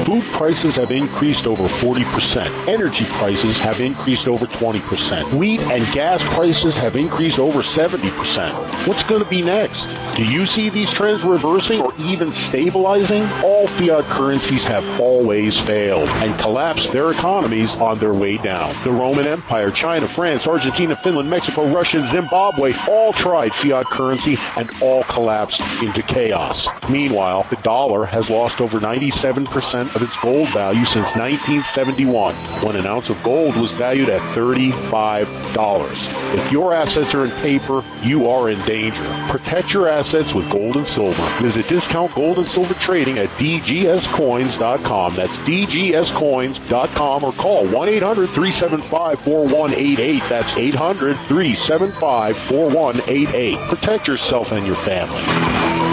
Food prices have increased over 40%. Energy prices have increased over 20%. Wheat and gas prices have increased over 70%. What's going to be next? Do you see these trends reversing or even stabilizing? All fiat currencies have always failed and collapsed their economies on their way down. The Roman Empire, China, France, Argentina, Finland, Mexico, Russia, Zimbabwe all tried fiat currency and all collapsed into chaos. Meanwhile, the dollar has lost over 97% of its gold value since 1971, when an ounce of gold was valued at $35. If your assets are in paper, you are in danger. Protect your assets with gold and silver. Visit Discount Gold and Silver Trading at dgscoins.com. That's dgscoins.com, or call 1-800-375-4188. That's 800-375-4188. Protect yourself and your family.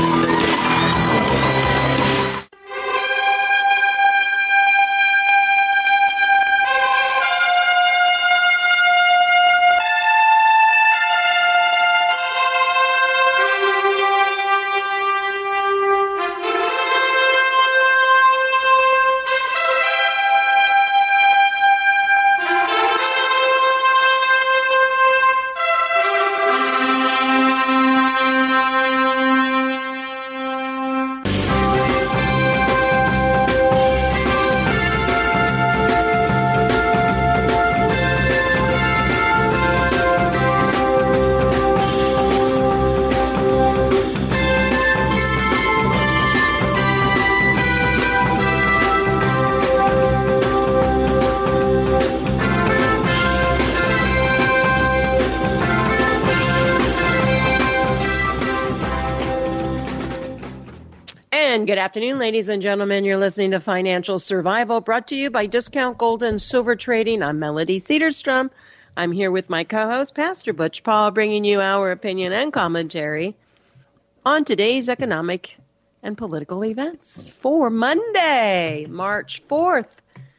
Good afternoon, ladies and gentlemen. You're listening to Financial Survival, brought to you by Discount Gold and Silver Trading. I'm Melody Cedarstrom. I'm here with my co-host, Pastor Butch Paul, bringing you our opinion and commentary on today's economic and political events for Monday, March 4th,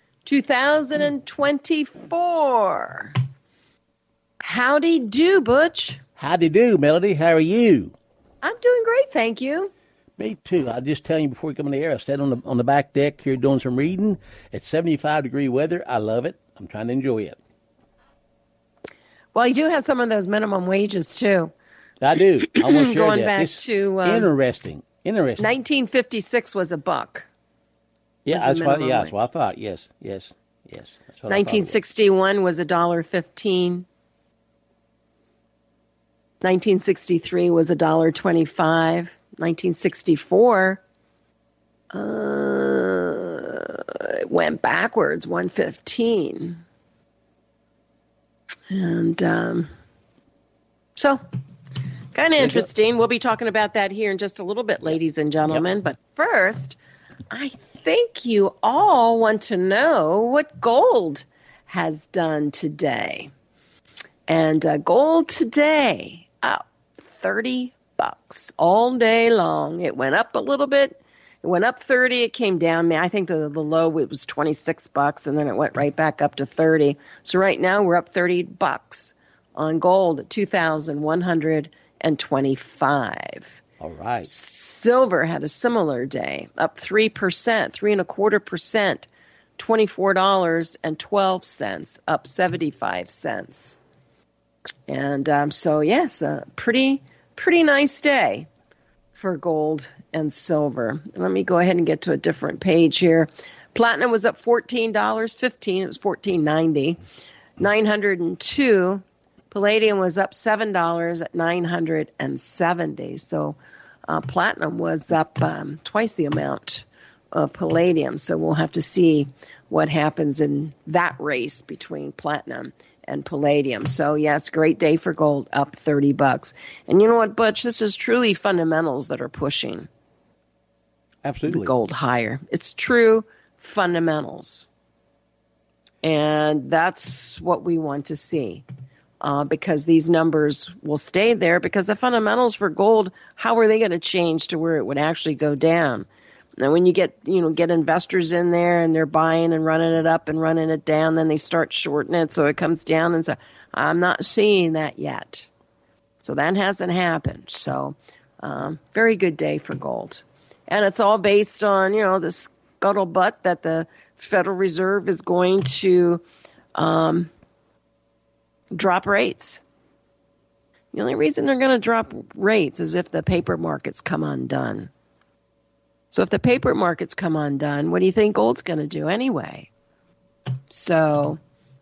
2024. Howdy do, Butch. Howdy do, Melody. How are you? I'm doing great, thank you. Me too. I'll just tell you before you come in the air, I sat on the back deck here doing some reading. It's 75-degree weather. I love it. I'm trying to enjoy it. Well, you do have some of those minimum wages, too. I do. I want to share Going that. back It's to... interesting. 1956 was a buck. Yeah, that's what I thought. Yes. That's what 1961 was $1.15. 1963 was $1.25. 1964 it went backwards, 115. And so kind of interesting. We'll be talking about that here in just a little bit, ladies and gentlemen. Yep. But first, I think you all want to know what gold has done today. And gold today up $30 all day long. It went up a little bit. It went up 30. It came down. I think the low, it was $26, and then it went right back up to 30. So right now we're up $30 on gold at $2,125. All right. Silver had a similar day, up 3%, 3.25%, $24.12, up 75 cents. And so yes, a pretty nice day for gold and silver. Let me go ahead and get to a different page here. Platinum was up $14.15. It was $14.90. 902. Palladium was up $7 at $970. So platinum was up twice the amount of palladium. So we'll have to see what happens in that race between platinum and palladium. So yes, great day for gold, up $30. And you know what, Butch? This is truly fundamentals that are pushing absolutely the gold higher. It's true fundamentals, and that's what we want to see, because these numbers will stay there. Because the fundamentals for gold, how are they going to change to where it would actually go down? Now, when you get investors in there and they're buying and running it up and running it down, then they start shorting it so it comes down. And so I'm not seeing that yet. So that hasn't happened. So very good day for gold. And it's all based on, this scuttlebutt that the Federal Reserve is going to drop rates. The only reason they're going to drop rates is if the paper markets come undone. So if the paper markets come undone, what do you think gold's going to do anyway? So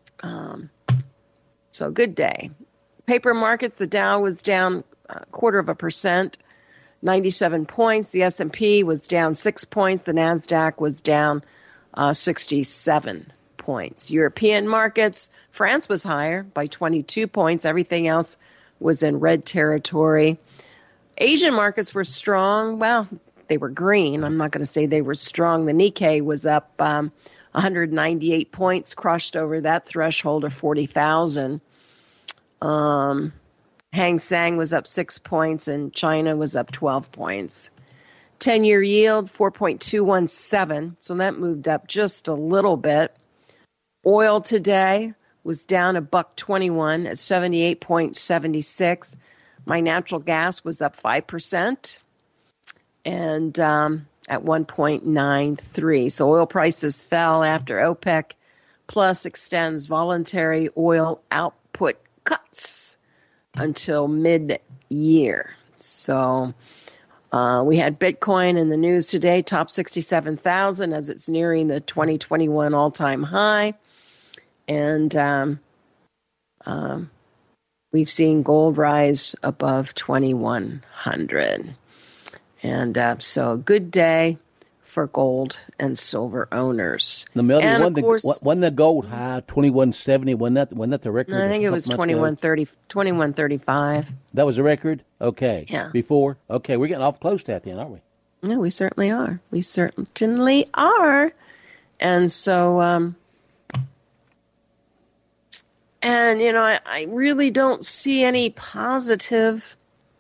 good day. Paper markets, the Dow was down 0.25%, 97 points. The S&P was down 6 points. The NASDAQ was down 67 points. European markets, France was higher by 22 points. Everything else was in red territory. Asian markets were strong. Well, they were green. I'm not going to say they were strong. The Nikkei was up 198 points, crushed over that threshold of 40,000. Hang Seng was up 6 points, and China was up 12 points. 10-year yield, 4.217, so that moved up just a little bit. Oil today was down $1.21 at 78.76. My natural gas was up 5% and at 1.93. So oil prices fell after OPEC Plus extends voluntary oil output cuts until mid-year. So we had Bitcoin in the news today, top 67,000 as it's nearing the 2021 all-time high. And we've seen gold rise above 2,100. And so a good day for gold and silver owners. The Melody, and of course, wasn't the gold high 2170? Wasn't that the record? I think it was 2135. That was the record? Okay. Yeah. Before? Okay, we're getting off close to that then, aren't we? No, we certainly are. We certainly are. And so, and, you know, I really don't see any positive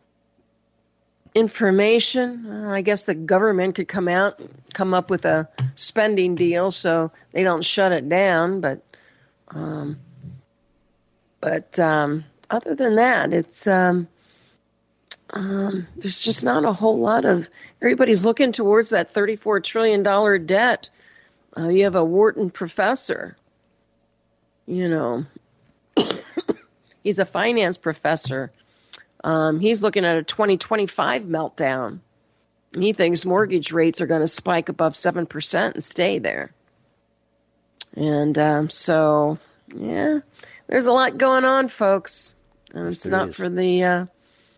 information. I guess the government could come up with a spending deal so they don't shut it down. But other than that, it's there's just not a whole lot of. Everybody's looking towards that $34 trillion debt. You have a Wharton professor. You know, he's a finance professor. He's looking at a 2025 meltdown. He thinks mortgage rates are going to spike above 7% and stay there. And so, yeah, there's a lot going on, folks. And it's not for the.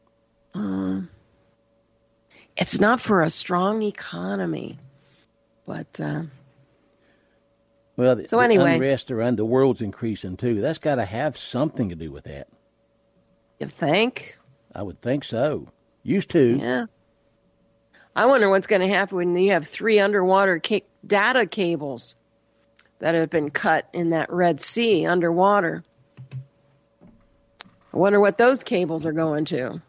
It's not for a strong economy, but. Well, so anyway, the unrest around the world's increasing too. That's got to have something to do with that. You think? I would think so. Used to. Yeah. I wonder what's going to happen when you have 3 underwater data cables that have been cut in that Red Sea underwater. I wonder what those cables are going to.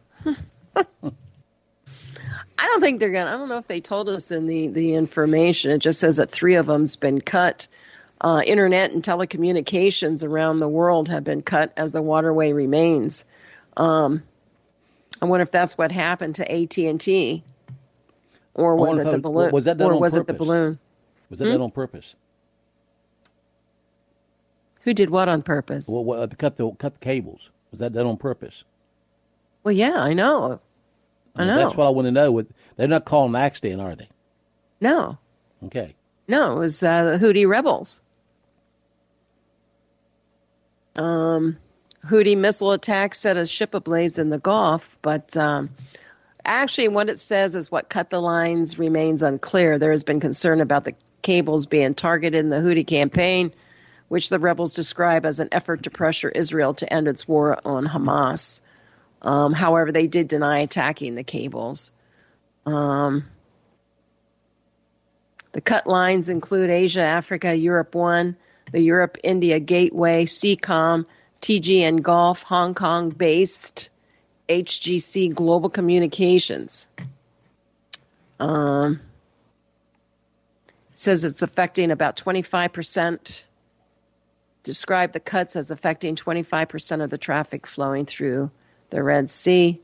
I don't think they're going to. I don't know if they told us in the information. It just says that 3 of them's been cut. Internet and telecommunications around the world have been cut as the waterway remains. I wonder if that's what happened to AT&T, or was it the balloon? Was that done on purpose? It the balloon? Was that done on purpose? Who did what on purpose? Well, cut the cables. Was that done on purpose? Well, yeah, I know. That's what I want to know. They're not calling an accident, are they? No. Okay. No, it was the Houthi rebels. Houthi missile attack set a ship ablaze in the Gulf, but actually what it says is what cut the lines remains unclear. There has been concern about the cables being targeted in the Houthi campaign, which the rebels describe as an effort to pressure Israel to end its war on Hamas. However, they did deny attacking the cables. The cut lines include Asia, Africa, Europe 1, the Europe-India Gateway, CECOM, TGN Gulf, Hong Kong-based HGC Global Communications. It says it's affecting about 25%. Describe the cuts as affecting 25% of the traffic flowing through the Red Sea.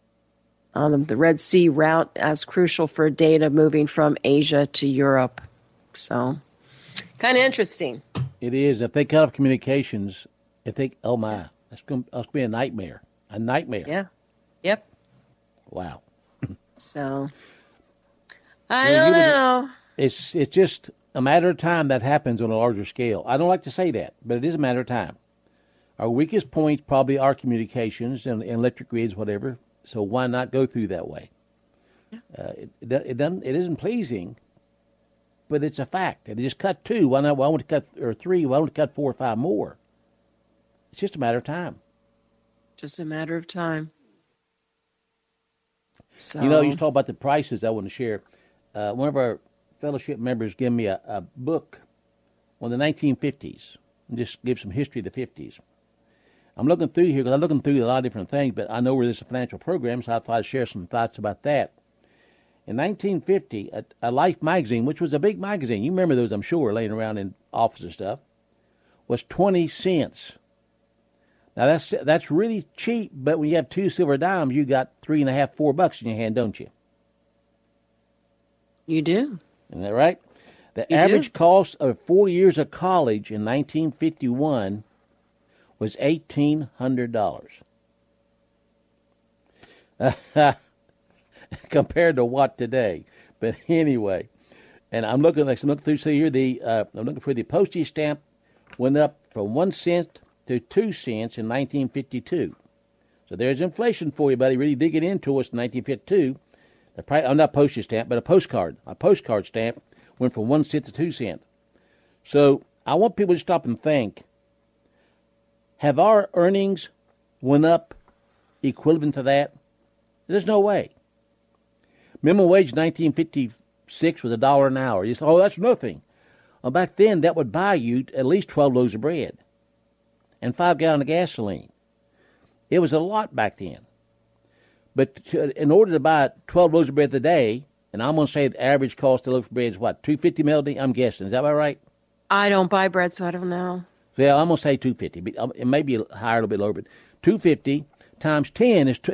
The Red Sea route as crucial for data moving from Asia to Europe. So, kind of interesting. It is. If they cut off communications, oh my, that's going to be a nightmare. A nightmare. Yeah. Yep. Wow. So, I don't know. It's just a matter of time that happens on a larger scale. I don't like to say that, but it is a matter of time. Our weakest points probably are communications and electric grids, whatever. So why not go through that way? It isn't pleasing, but it's a fact. They just cut 2. Why want to cut or 3? Why want to cut 4 or 5 more? It's just a matter of time. Just a matter of time. So, you talk about the prices. I want to share. One of our fellowship members gave me a book on the 1950s, and just give some history of the 50s. I'm looking through here because I'm looking through a lot of different things, but I know where this is a financial program, so I thought I'd share some thoughts about that. In 1950, a Life magazine, which was a big magazine, you remember those, I'm sure, laying around in office and stuff, was 20 cents. Now that's really cheap, but when you have 2 silver dimes, you got $3.50, $4 in your hand, don't you? You do. Isn't that right? The You average do. cost of 4 years of college in 1951 was $1,800. Compared to what today? But anyway, and I'm looking through. So here I'm looking for the postage stamp went up from 1 cent to 2 cents in 1952. So there's inflation for you, buddy. Really digging into us in 1952. I'm not postage stamp, but a postcard. A postcard stamp went from 1 cent to 2 cents. So I want people to stop and think. Have our earnings went up equivalent to that? There's no way. Minimum wage in 1956 was $1 an hour. You say, oh, that's nothing. Well, back then, that would buy you at least 12 loaves of bread and 5 gallons of gasoline. It was a lot back then. But in order to buy 12 loaves of bread a day, and I'm going to say the average cost of a loaf of bread is what, $2.50 Melody? I'm guessing. Is that about right? I don't buy bread, so I don't know. Well, I'm going to say $2.50. It may be higher, a little bit lower, but $2.50 times 10 is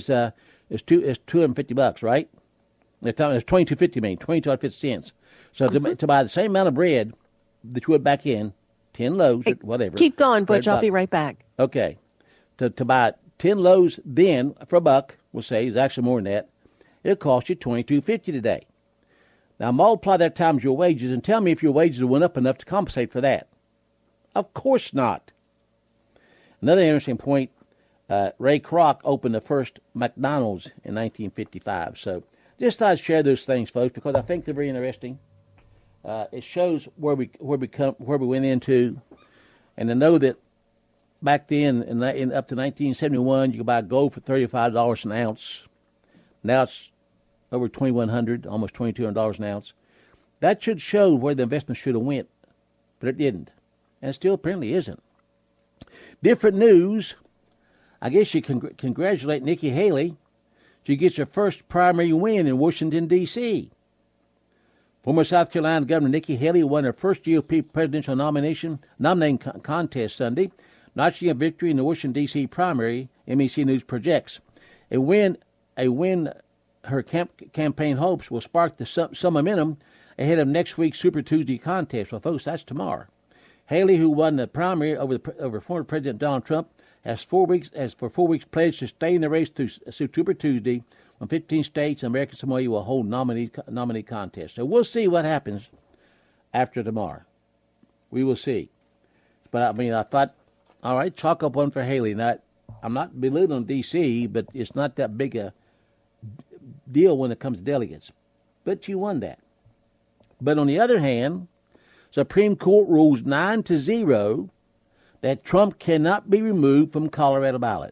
$250, right? It's $22.50, mean $22.50. So to buy the same amount of bread that you would back in, 10 loaves, or whatever. Keep going, Butch. I'll be right back. Okay. To buy 10 loaves then for $1, we'll say, is actually more than that. It'll cost you $22.50 today. Now multiply that times your wages and tell me if your wages went up enough to compensate for that. Of course not. Another interesting point, Ray Kroc opened the first McDonald's in 1955. So just thought I'd share those things, folks, because I think they're very interesting. It shows where we went into, and to know that back then, in up to 1971, you could buy gold for $35 an ounce. Now it's over $2,100, almost $2,200 an ounce. That should show where the investment should have went, but it didn't, and it still apparently isn't. Different news. I guess you can congratulate Nikki Haley. She gets her first primary win in Washington, D.C. Former South Carolina Governor Nikki Haley won her first GOP presidential nominating contest Sunday, notching a victory in the Washington, D.C. primary, NBC News projects. A win her campaign hopes will spark some momentum ahead of next week's Super Tuesday contest. Well, folks, that's tomorrow. Haley, who won the primary over former President Donald Trump, has for 4 weeks pledged to stay in the race through Super Tuesday, when 15 states and American Samoa will hold nominee contests. So we'll see what happens after tomorrow. We will see. But I mean, I thought, all right, chalk up one for Haley. Now, I'm not belittling D.C., but it's not that big a deal when it comes to delegates. But you won that. But on the other hand, Supreme Court rules 9-0 that Trump cannot be removed from Colorado ballot.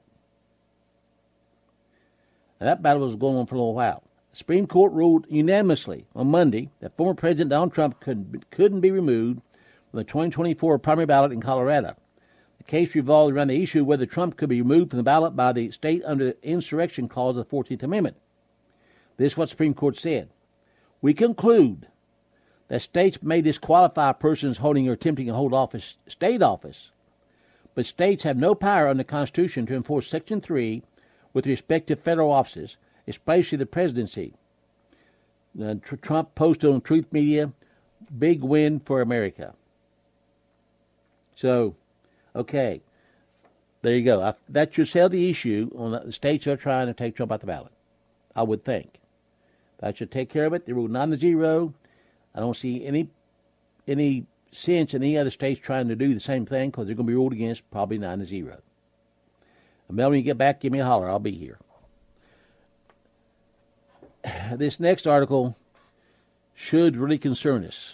Now, that battle was going on for a little while. The Supreme Court ruled unanimously on Monday that former President Donald Trump couldn't be removed from the 2024 primary ballot in Colorado. The case revolved around the issue of whether Trump could be removed from the ballot by the state under the insurrection clause of the 14th Amendment. This is what the Supreme Court said. We conclude that states may disqualify persons holding or attempting to hold state office, but states have no power under the Constitution to enforce Section 3 with respect to federal offices, especially the presidency. Trump posted on Truth Media big win for America. So, okay, there you go. That should settle the issue on the states that are trying to take Trump out the ballot, I would think. That should take care of it. They ruled 9-0. I don't see any sense in any other states trying to do the same thing because they're going to be ruled against probably 9-0. And Mel, when you get back, give me a holler. I'll be here. This next article should really concern us.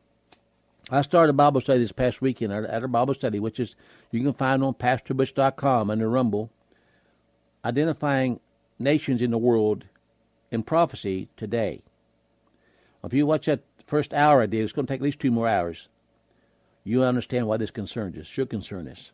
I started a Bible study this past weekend at our Bible study, which is you can find on PastorButch.com under Rumble, identifying nations in the world in prophecy today. If you watch that first hour I did, it's going to take at least 2 more hours. You'll understand why this concerns us, should concern us.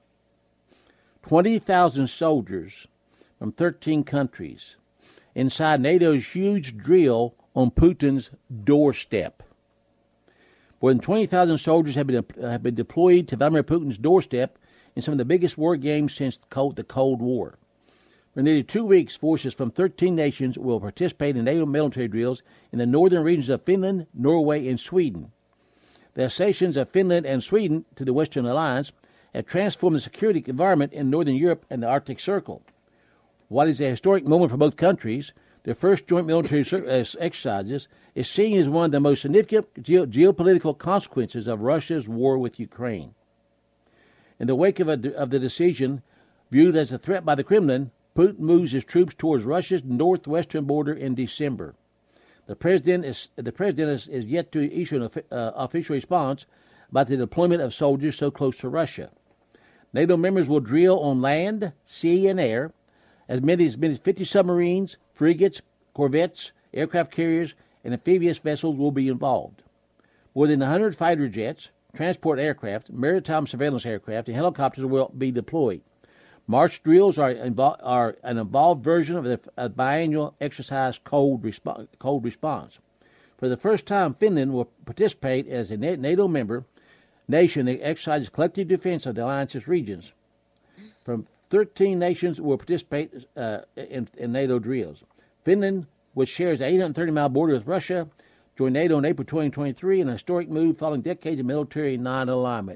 20,000 soldiers from 13 countries inside NATO's huge drill on Putin's doorstep. More than 20,000 soldiers have been deployed to Vladimir Putin's doorstep in some of the biggest war games since the Cold War. For nearly 2 weeks, forces from 13 nations will participate in NATO military drills in the northern regions of Finland, Norway, and Sweden. The accessions of Finland and Sweden to the Western Alliance have transformed the security environment in Northern Europe and the Arctic Circle. What is a historic moment for both countries, their first joint military exercises, is seen as one of the most significant geopolitical consequences of Russia's war with Ukraine. In the wake of the decision, viewed as a threat by the Kremlin, Putin moves his troops towards Russia's northwestern border in December. The president is yet to issue an official response about the deployment of soldiers so close to Russia. NATO members will drill on land, sea, and air. As many as 50 submarines, frigates, corvettes, aircraft carriers, and amphibious vessels will be involved. More than 100 fighter jets, transport aircraft, maritime surveillance aircraft, and helicopters will be deployed. March drills are an involved version of the biannual exercise Cold Response. For the first time, Finland will participate as a NATO member nation that exercises collective defense of the alliance's regions. From 13 nations will participate in NATO drills. Finland, which shares an 830-mile border with Russia, joined NATO in April 2023 in a historic move following decades of military non-alignment.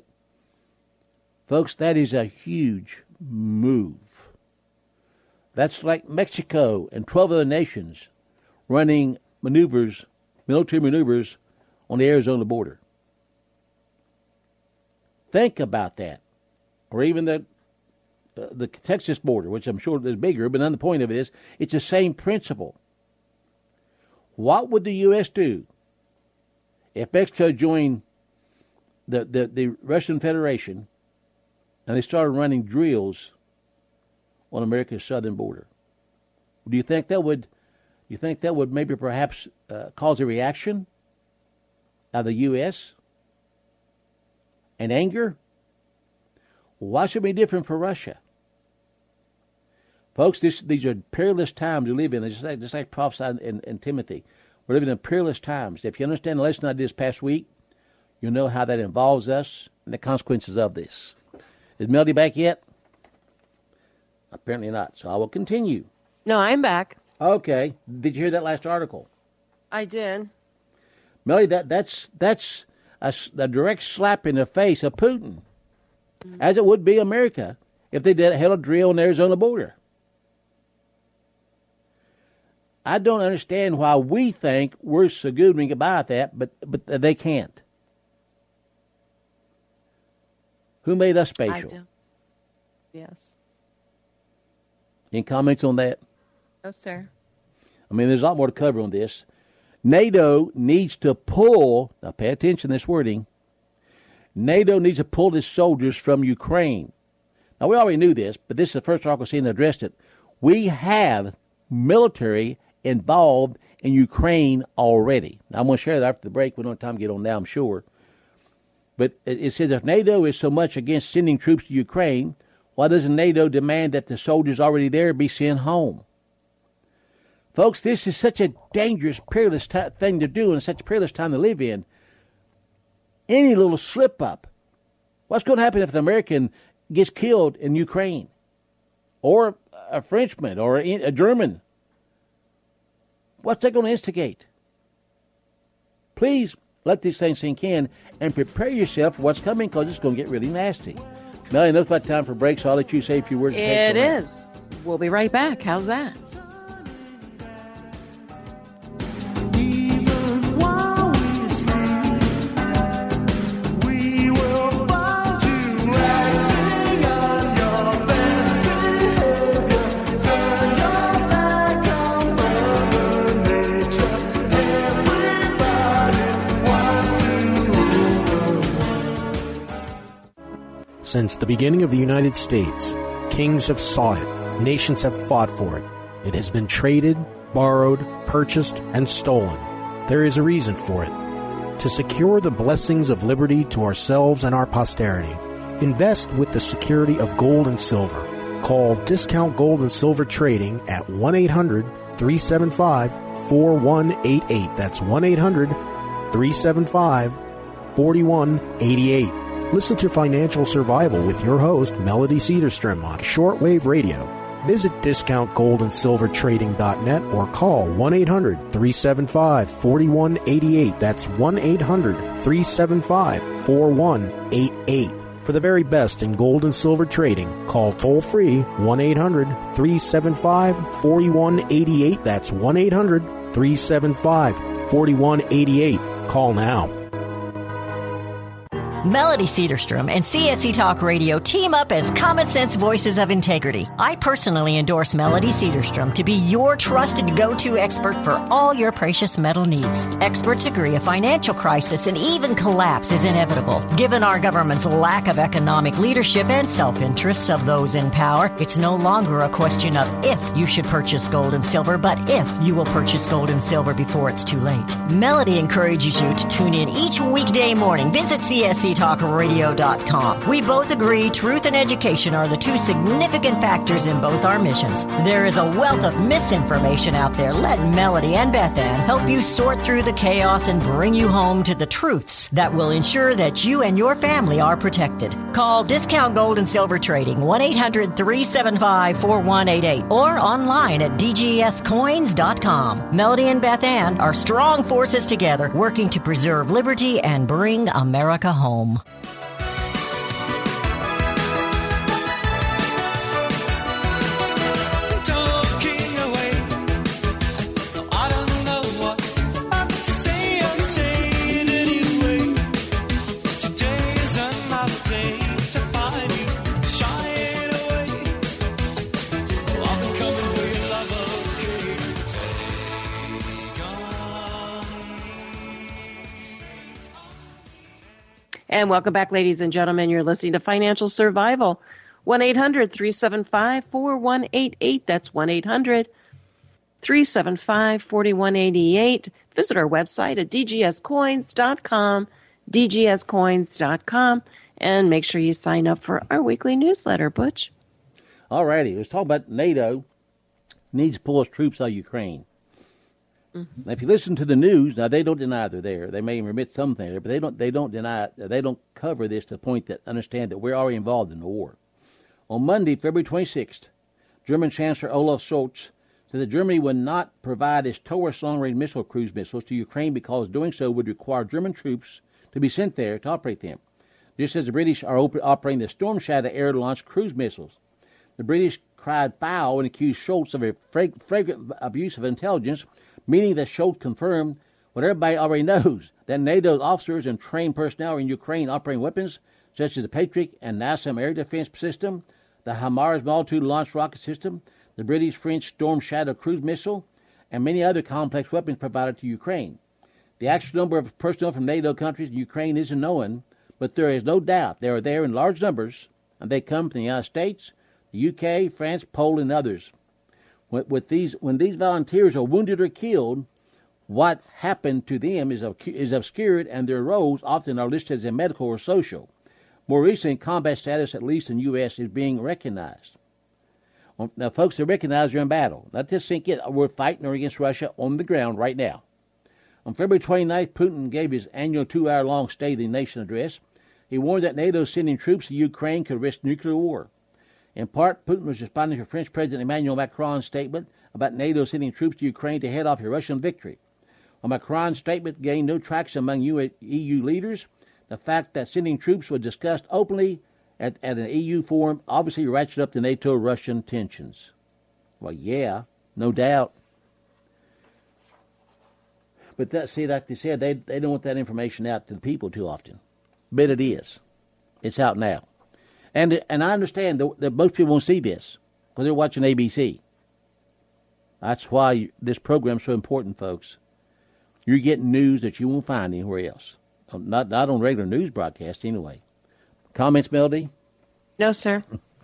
Folks, that is a huge move. That's like Mexico and 12 other nations running military maneuvers on the Arizona border. Think about that. Or even the Texas border, which I'm sure is bigger, but the point of it is, it's the same principle. What would the U.S. do if Mexico joined the Russian Federation and they started running drills on America's southern border? Do you think that would maybe perhaps cause a reaction of the U.S. and anger? Why should it be different for Russia? Folks, these are perilous times we live in. Just like prophesied in Timothy. We're living in perilous times. If you understand the lesson I did this past week, you'll know how that involves us and the consequences of this. Is Melody back yet? Apparently not. So I will continue. No, I'm back. Okay. Did you hear that last article? I did. Melody, that's a direct slap in the face of Putin, as it would be America if they held a drill on the Arizona border. I don't understand why we think we're so good we can get by with that, but they can't. Who made us special? I do. Yes. Any comments on that? No, sir. I mean, there's a lot more to cover on this. NATO needs to pull, now pay attention to this wording, NATO needs to pull its soldiers from Ukraine. Now, we already knew this, but this is the first article seen addressed it. We have military involved in Ukraine already. Now, I'm going to share that after the break. We don't have time to get on now, I'm sure. But it says if NATO is so much against sending troops to Ukraine, why doesn't NATO demand that the soldiers already there be sent home? Folks, this is such a dangerous, perilous thing to do and such a perilous time to live in. Any little slip up. What's going to happen if an American gets killed in Ukraine? Or a Frenchman or a German? What's that going to instigate? Please, let these things sink in, and prepare yourself for what's coming, because it's going to get really nasty. Melanie, that's about time for break, so I'll let you say a few words. It is. We'll be right back. How's that? Since the beginning of the United States, kings have sought it, nations have fought for it. It has been traded, borrowed, purchased, and stolen. There is a reason for it. To secure the blessings of liberty to ourselves and our posterity, invest with the security of gold and silver. Call Discount Gold and Silver Trading at 1-800-375-4188. That's 1-800-375-4188. Listen to Financial Survival with your host, Melody Cedarstrom, on shortwave radio. Visit discountgoldandsilvertrading.net or call 1-800-375-4188. That's 1-800-375-4188. For the very best in gold and silver trading, call toll-free 1-800-375-4188. That's 1-800-375-4188. Call now. Melody Cedarstrom and CSC Talk Radio team up as common sense voices of integrity. I personally endorse Melody Cedarstrom to be your trusted go-to expert for all your precious metal needs. Experts agree a financial crisis and even collapse is inevitable. Given our government's lack of economic leadership and self-interests of those in power, it's no longer a question of if you should purchase gold and silver, but if you will purchase gold and silver before it's too late. Melody encourages you to tune in each weekday morning. Visit CSCTalkRadio.com. We both agree truth and education are the two significant factors in both our missions. There is a wealth of misinformation out there. Let Melody and Beth Ann help you sort through the chaos and bring you home to the truths that will ensure that you and your family are protected. Call Discount Gold and Silver Trading 1-800-375-4188 or online at dgscoins.com. Melody and Beth Ann are strong forces together working to preserve liberty and bring America home. And welcome back, ladies and gentlemen. You're listening to Financial Survival. 1-800-375-4188. That's 1-800-375-4188. Visit our website at dgscoins.com, dgscoins.com, and make sure you sign up for our weekly newsletter, Butch. All righty. Let's talk about NATO needs to pull its troops out of Ukraine. Now, if you listen to the news, now they don't deny they're there. They may remit something there, but they don't deny. They don't cover this to the point that understand that we're already involved in the war. On Monday, February 26th, German Chancellor Olaf Scholz said that Germany would not provide its Taurus long-range cruise missiles to Ukraine because doing so would require German troops to be sent there to operate them, just as the British are operating the Storm Shadow air-launched cruise missiles. The British cried foul and accused Scholz of a flagrant abuse of intelligence, meaning that Scholz confirmed what everybody already knows, that NATO's officers and trained personnel are in Ukraine operating weapons such as the Patriot and NASAM air defense system, the HIMARS multitude-launched rocket system, the British-French Storm Shadow cruise missile, and many other complex weapons provided to Ukraine. The actual number of personnel from NATO countries in Ukraine isn't known, but there is no doubt they are there in large numbers, and they come from the United States, the UK, France, Poland, and others. When these volunteers are wounded or killed, what happened to them is obscured, and their roles often are listed as medical or social. More recently, combat status, at least in the U.S., is being recognized. Now, folks, they're recognized they're in battle. Let this sink in. We're fighting against Russia on the ground right now. On February 29th, Putin gave his annual 2-hour-long State of the Nation address. He warned that NATO sending troops to Ukraine could risk nuclear war. In part, Putin was responding to French President Emmanuel Macron's statement about NATO sending troops to Ukraine to head off a Russian victory. Macron's statement gained no traction among EU leaders. The fact that sending troops was discussed openly at an EU forum obviously ratcheted up the NATO-Russian tensions. Well, yeah, no doubt. But like they said, they don't want that information out to the people too often. But it is. It's out now. And I understand that most people won't see this because they're watching ABC. That's why this program's so important, folks. You're getting news that you won't find anywhere else. Not on regular news broadcasts, anyway. Comments, Melody? No, sir.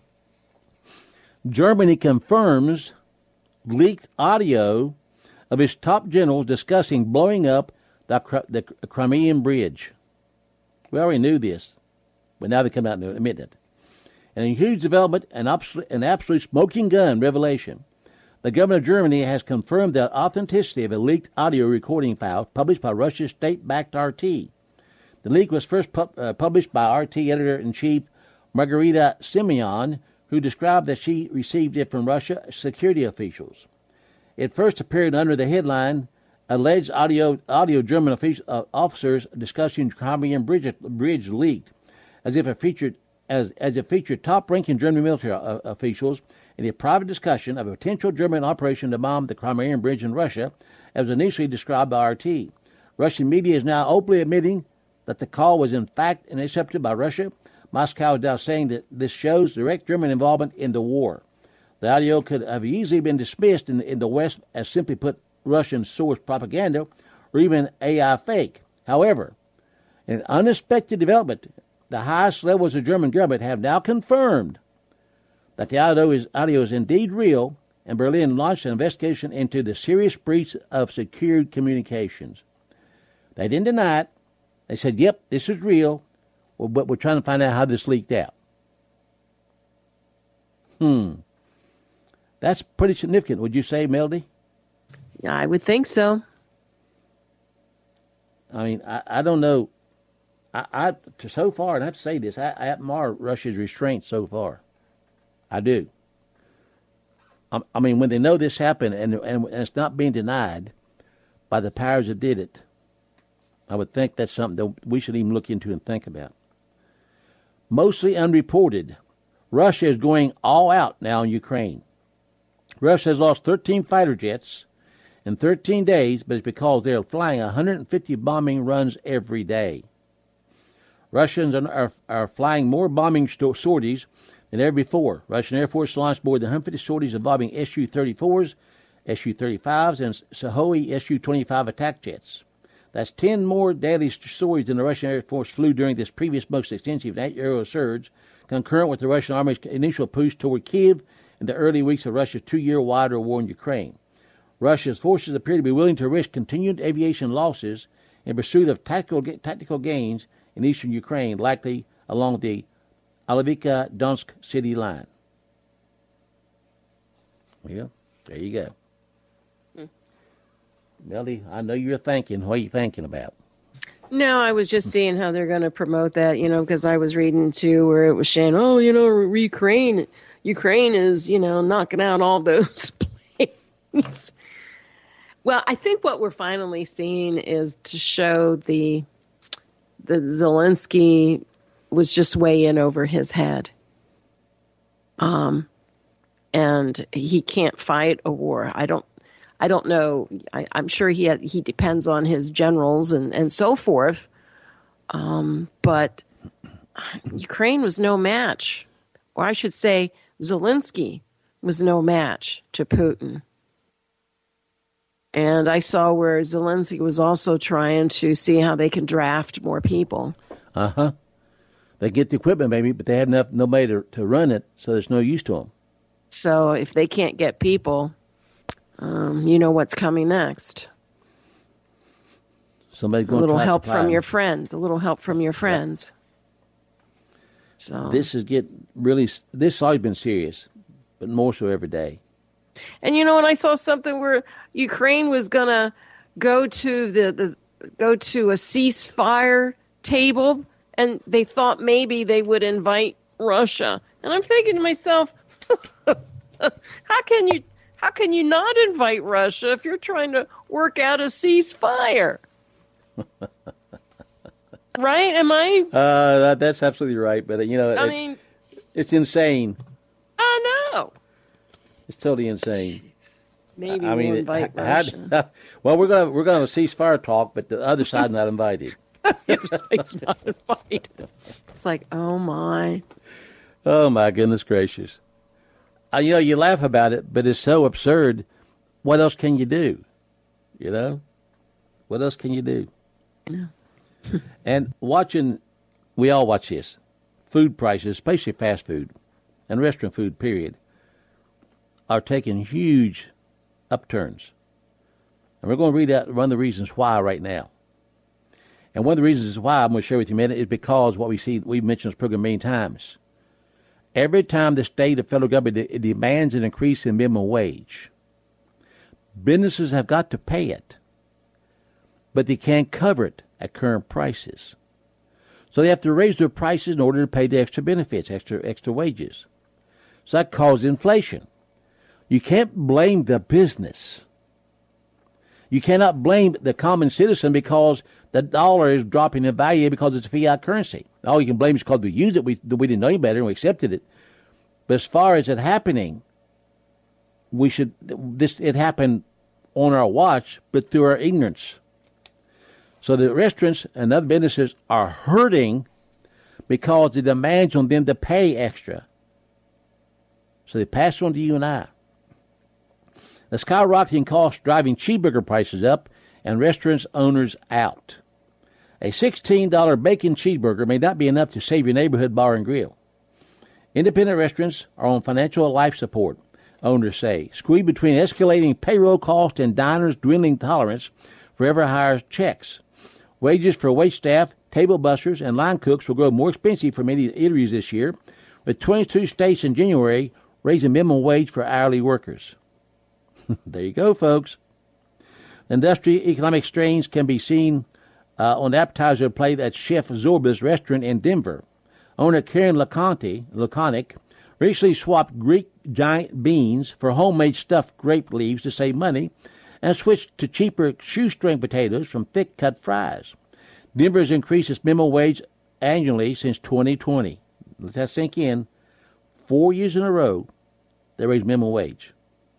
Germany confirms leaked audio of its top generals discussing blowing up the Crimean Bridge. We already knew this, but now they come out and admit it. And a huge development, an absolute smoking gun revelation. The government of Germany has confirmed the authenticity of a leaked audio recording file published by Russia's state-backed RT. The leak was first published by RT editor-in-chief Margarita Simeon, who described that she received it from Russia security officials. It first appeared under the headline, Alleged audio German officers discussing Crimean Bridge leaked, as if it featured top-ranking German military officials in a private discussion of a potential German operation to bomb the Crimean Bridge in Russia, as was initially described by RT. Russian media is now openly admitting that the call was in fact intercepted by Russia. Moscow is now saying that this shows direct German involvement in the war. The audio could have easily been dismissed in the West as simply put Russian source propaganda or even AI fake. However, in an unexpected development, the highest levels of German government have now confirmed that the audio is indeed real, and Berlin launched an investigation into the serious breach of secured communications. They didn't deny it. They said, yep, this is real, but we're trying to find out how this leaked out. That's pretty significant, would you say, Melody? I would think so. I mean, I don't know. So far, and I have to say this, I admire Russia's restraint so far. I do. I mean, when they know this happened and it's not being denied by the powers that did it, I would think that's something that we should even look into and think about. Mostly unreported, Russia is going all out now in Ukraine. Russia has lost 13 fighter jets in 13 days, but it's because they're flying 150 bombing runs every day. Russians are flying more bombing sorties than ever before. Russian Air Force launched more than 150 sorties involving Su-34s, Su-35s, and Sukhoi Su-25 attack jets. That's 10 more daily sorties than the Russian Air Force flew during this previous most extensive aerial surge, concurrent with the Russian Army's initial push toward Kiev in the early weeks of Russia's 2-year wider war in Ukraine. Russia's forces appear to be willing to risk continued aviation losses in pursuit of tactical gains in eastern Ukraine, likely along the Avdiivka-Donetsk city line. Yeah, there you go. Melody, I know you're thinking. What are you thinking about? No, I was just seeing how they're going to promote that, because I was reading, too, where it was saying, Ukraine is, knocking out all those planes. Well, I think what we're finally seeing is to show the Zelensky was just way in over his head. And he can't fight a war. I don't know. I'm sure he depends on his generals and so forth. But Ukraine was no match. Or I should say Zelensky was no match to Putin. And I saw where Zelensky was also trying to see how they can draft more people. Uh-huh. They get the equipment, maybe, but they have nobody to run it, so there's no use to them. So if they can't get people, you know what's coming next. Somebody's going a little to help from your friends. A little help from your friends. So this has always been serious, but more so every day. And and I saw something where Ukraine was gonna go to go to a ceasefire table, and they thought maybe they would invite Russia. And I'm thinking to myself, how How can you not invite Russia if you're trying to work out a ceasefire? Right? Am I? That's absolutely right. But I mean, it's insane. I know. It's totally insane. Maybe we'll invite Russia. Well, we're gonna have a ceasefire talk, but the other side's not invited. The other side's not invited. It's like, oh my goodness gracious. You laugh about it, but it's so absurd. What else can you do? What else can you do? Yeah. And we all watch this. Food prices, especially fast food and restaurant food, period, are taking huge upturns. And we're going to run the reasons why right now. And one of the reasons why I'm going to share with you in a minute is because what we've mentioned this program many times. Every time the state or federal government demands an increase in minimum wage, businesses have got to pay it, but they can't cover it at current prices. So they have to raise their prices in order to pay the extra benefits, extra wages. So that causes inflation. You can't blame the business. You cannot blame the common citizen because the dollar is dropping in value because it's a fiat currency. All you can blame is because we used it, we didn't know any better, and we accepted it. But as far as it happening, it happened on our watch, but through our ignorance. So the restaurants and other businesses are hurting because the demands on them to pay extra. So they pass it on to you and I. The skyrocketing costs driving cheeseburger prices up and restaurants owners out. A $16 bacon cheeseburger may not be enough to save your neighborhood bar and grill. Independent restaurants are on financial life support, owners say, squeezed between escalating payroll costs and diners' dwindling tolerance for ever higher checks. Wages for waitstaff, table busters, and line cooks will grow more expensive for many eateries this year, with 22 states in January raising minimum wage for hourly workers. There you go, folks. The industry economic strains can be seen on the appetizer plate at Chef Zorba's restaurant in Denver. Owner Karen Laconic recently swapped Greek giant beans for homemade stuffed grape leaves to save money and switched to cheaper shoestring potatoes from thick-cut fries. Denver has increased its minimum wage annually since 2020. Let that sink in. 4 years in a row, they raised minimum wage.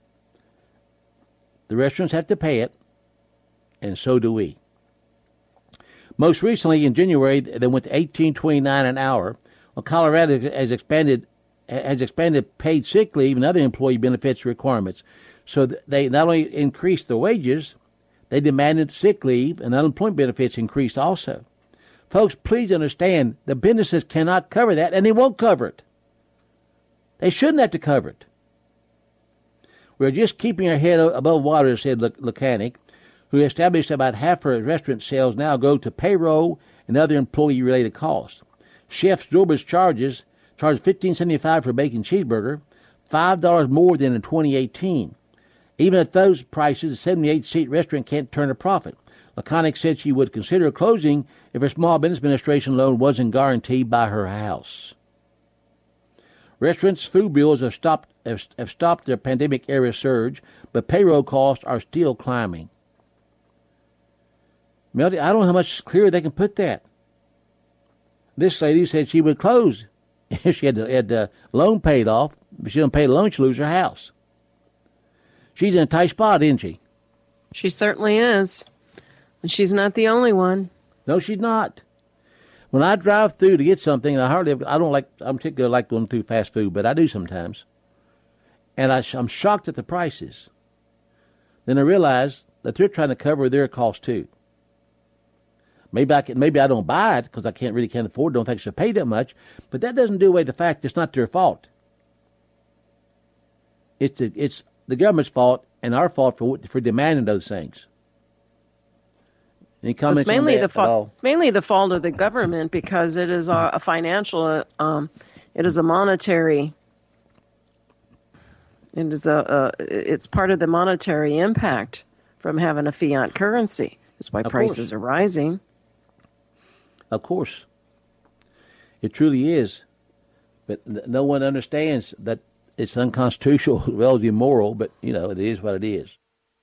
The restaurants have to pay it, and so do we. Most recently, in January, they went to $18.29 an hour. Well, Colorado has expanded paid sick leave and other employee benefits requirements. So they not only increased the wages, they demanded sick leave and unemployment benefits increased also. Folks, please understand, the businesses cannot cover that, and they won't cover it. They shouldn't have to cover it. We're just keeping our head above water, said Lacanic, who established about half her restaurant sales now go to payroll and other employee-related costs. Chef Zorba's charged $15.75 for a bacon cheeseburger, $5 more than in 2018. Even at those prices, the 78-seat restaurant can't turn a profit. Laconic said she would consider closing if her Small Business Administration loan wasn't guaranteed by her house. Restaurants' food bills have stopped their pandemic-era surge, but payroll costs are still climbing. Melody, I don't know how much clearer they can put that. This lady said she would close if she had the loan paid off. If she doesn't pay the loan, she'll lose her house. She's in a tight spot, isn't she? She certainly is. And she's not the only one. No, she's not. When I drive through to get something, I'm particularly like going through fast food, but I do sometimes. And I'm shocked at the prices. Then I realize that they're trying to cover their cost too. Maybe I don't buy it because I can't afford it, don't think I should pay that much, but that doesn't do away the fact it's not their fault. It's the government's fault and our fault for demanding those things. Any comments on that at all? It's mainly the fault of the government because it is a financial, it is a monetary. It's part of the monetary impact from having a fiat currency. That's why prices are rising. Of course. It truly is. But no one understands that it's unconstitutional as well as immoral, but, you know, it is what it is.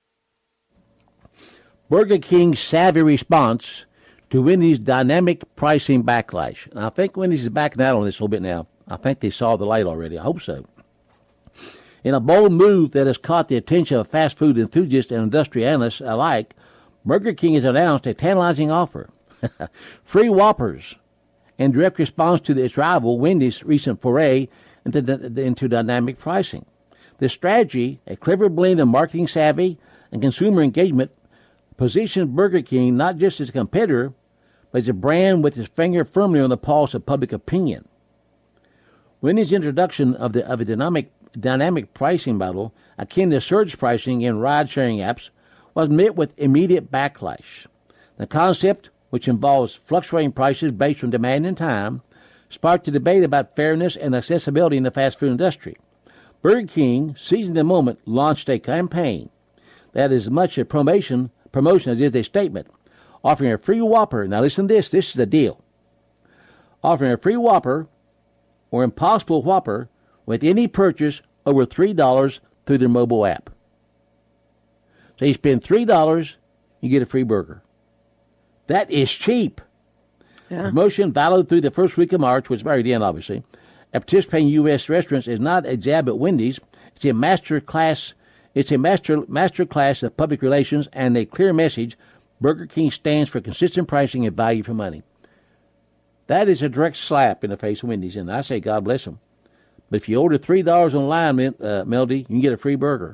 Burger King's savvy response to Wendy's dynamic pricing backlash. And I think Wendy's is backing out on this a little bit now. I think they saw the light already. I hope so. In a bold move that has caught the attention of fast food enthusiasts and industry analysts alike, Burger King has announced a tantalizing offer. Free Whoppers, in direct response to its rival Wendy's recent foray into dynamic pricing. This strategy, a clever blend of marketing savvy and consumer engagement, positions Burger King not just as a competitor, but as a brand with its finger firmly on the pulse of public opinion. Wendy's introduction of a dynamic pricing model, akin to surge pricing in ride-sharing apps, was met with immediate backlash. The concept, which involves fluctuating prices based on demand and time, sparked a debate about fairness and accessibility in the fast food industry. Burger King, seizing the moment, launched a campaign that is as much a promotion as it is a statement, offering a free Whopper. Now listen to this is the deal. Offering a free Whopper or Impossible Whopper with any purchase over $3 through their mobile app. So you spend $3, you get a free burger. That is cheap. Yeah. The promotion, valid through the first week of March, which is already in, obviously, at participating U.S. restaurants, is not a jab at Wendy's. It's a master class. It's a master class of public relations and a clear message. Burger King stands for consistent pricing and value for money. That is a direct slap in the face of Wendy's, and I say God bless them. But if you order $3 online, Melody, you can get a free burger.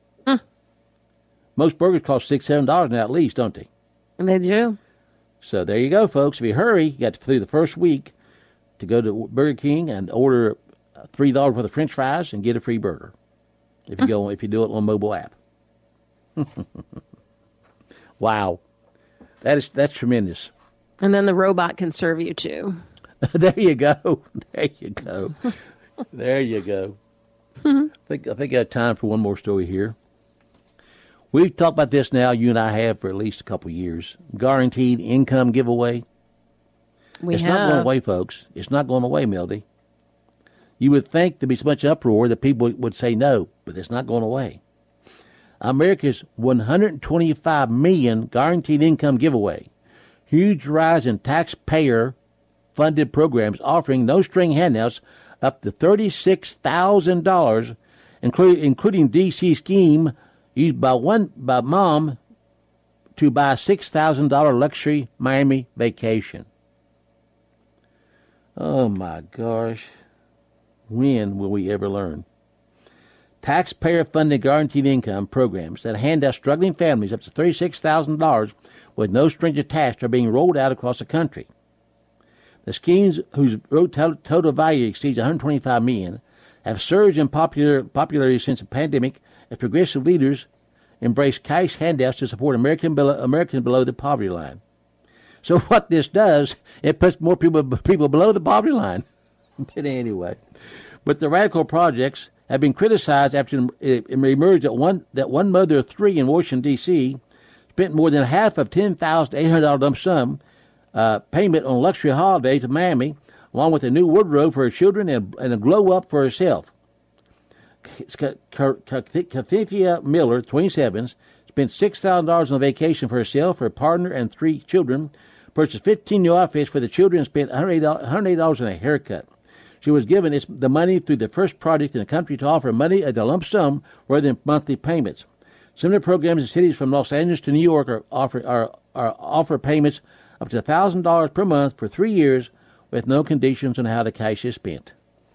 Most burgers cost $6, $7 now at least, don't they? And they do. So there you go, folks. If you hurry, you got through the first week to go to Burger King and order $3 worth of French fries and get a free burger. If you do it on a mobile app. Wow, that's tremendous. And then the robot can serve you too. There you go. There you go. There you go. I think I got time for one more story here. We've talked about this now, you and I have, for at least a couple of years. Guaranteed income giveaway. It's not going away, folks. It's not going away, Melody. You would think there'd be so much uproar that people would say no, but it's not going away. America's $125 million guaranteed income giveaway. Huge rise in taxpayer-funded programs offering no-string handouts up to $36,000, including D.C. scheme used by mom to buy a $6,000 luxury Miami vacation. Oh, my gosh. When will we ever learn? Taxpayer-funded guaranteed income programs that hand out struggling families up to $36,000 with no strings attached are being rolled out across the country. The schemes, whose total value exceeds $125 million, have surged in popularity since the pandemic as progressive leaders embrace cash handouts to support Americans below the poverty line. So what this does, it puts more people below the poverty line. But anyway, but the radical projects have been criticized after it emerged that one mother of three in Washington, D.C. spent more than half of $10,800 lump sum payment on luxury holiday to Miami, along with a new wardrobe for her children and a glow-up for herself. Kathia Miller, 27, spent $6,000 on a vacation for herself, her partner, and 3 children, purchased 15 new outfits for the children, and spent $108 on a haircut. She was given the money through the first project in the country to offer money at a lump sum rather than monthly payments. Similar programs in cities from Los Angeles to New York offer payments up to $1,000 per month for 3 years with no conditions on how the cash is spent.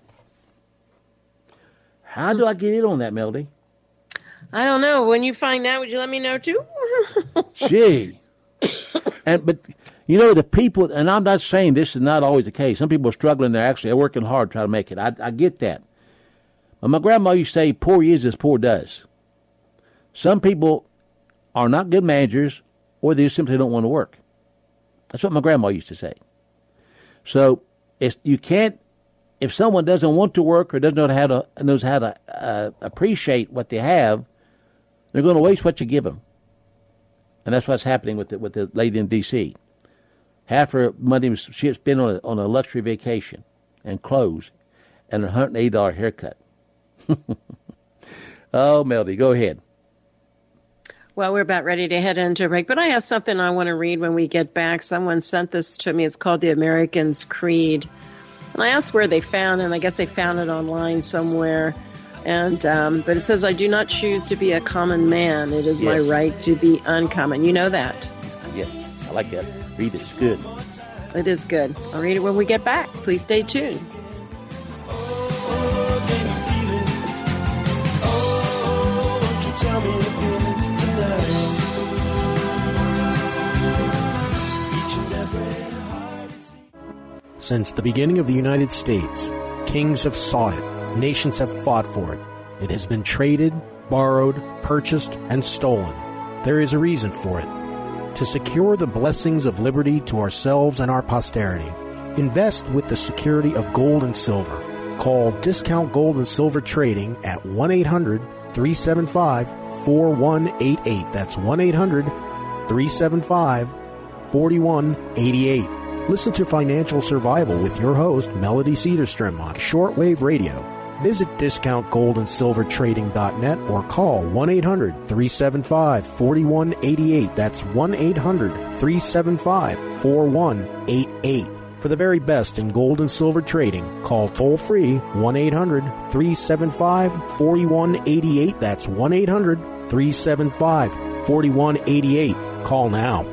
How do I get in on that, Melody? I don't know. When you find out, would you let me know too? Gee. But you know, the people, and I'm not saying this is not always the case. Some people are struggling. They're working hard to try to make it. I get that. But my grandma used to say, poor is as poor does. Some people are not good managers, or they simply don't want to work. That's what my grandma used to say. So you can't, if someone doesn't want to work or doesn't knows how to appreciate what they have, they're going to waste what you give them. And that's what's happening with the lady in D.C. Half her money she had spent on a luxury vacation and clothes and a $108 haircut. Oh, Melody, go ahead. Well, we're about ready to head into a break, but I have something I want to read when we get back. Someone sent this to me. It's called The American's Creed. And I asked where they found it, and I guess they found it online somewhere. And but it says, I do not choose to be a common man. It is my right to be uncommon. You know that? Yes, I like that. Read it. It's good. It is good. I'll read it when we get back. Please stay tuned. Since the beginning of the United States, kings have sought it, nations have fought for it. It has been traded, borrowed, purchased, and stolen. There is a reason for it. To secure the blessings of liberty to ourselves and our posterity, invest with the security of gold and silver. Call Discount Gold and Silver Trading at 1-800-375-4188. That's 1-800-375-4188. Listen to Financial Survival with your host, Melody Cedarstrom, on shortwave radio. Visit discountgoldandsilvertrading.net or call 1-800-375-4188. That's 1-800-375-4188. For the very best in gold and silver trading, call toll-free 1-800-375-4188. That's 1-800-375-4188. Call now.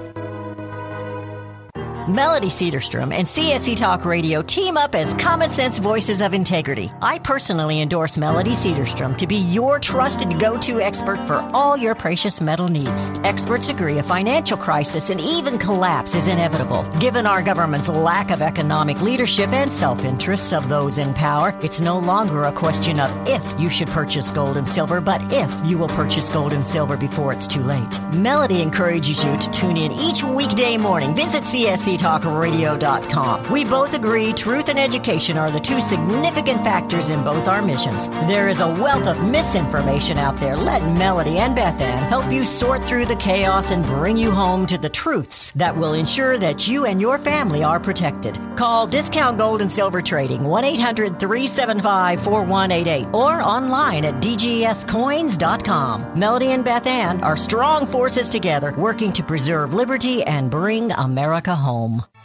Melody Cedarstrom and CSC Talk Radio team up as Common Sense Voices of Integrity. I personally endorse Melody Cedarstrom to be your trusted go-to expert for all your precious metal needs. Experts agree a financial crisis and even collapse is inevitable. Given our government's lack of economic leadership and self-interests of those in power, it's no longer a question of if you should purchase gold and silver, but if you will purchase gold and silver before it's too late. Melody encourages you to tune in each weekday morning. Visit CSCTalkRadio.com. We both agree truth and education are the two significant factors in both our missions. There is a wealth of misinformation out there. Let Melody and Beth Ann help you sort through the chaos and bring you home to the truths that will ensure that you and your family are protected. Call Discount Gold and Silver Trading 1-800-375-4188 or online at dgscoins.com. Melody and Beth Ann are strong forces together working to preserve liberty and bring America home.